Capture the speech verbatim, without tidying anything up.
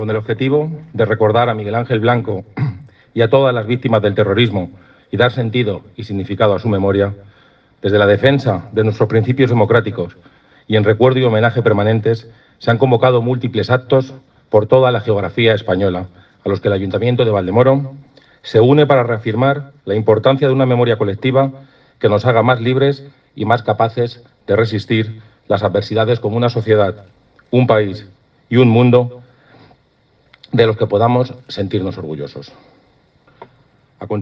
Con el objetivo de recordar a Miguel Ángel Blanco y a todas las víctimas del terrorismo y dar sentido y significado a su memoria, desde la defensa de nuestros principios democráticos y en recuerdo y homenaje permanentes, se han convocado múltiples actos por toda la geografía española, a los que el Ayuntamiento de Valdemoro se une para reafirmar la importancia de una memoria colectiva que nos haga más libres y más capaces de resistir las adversidades como una sociedad, un país y un mundo de los que podamos sentirnos orgullosos.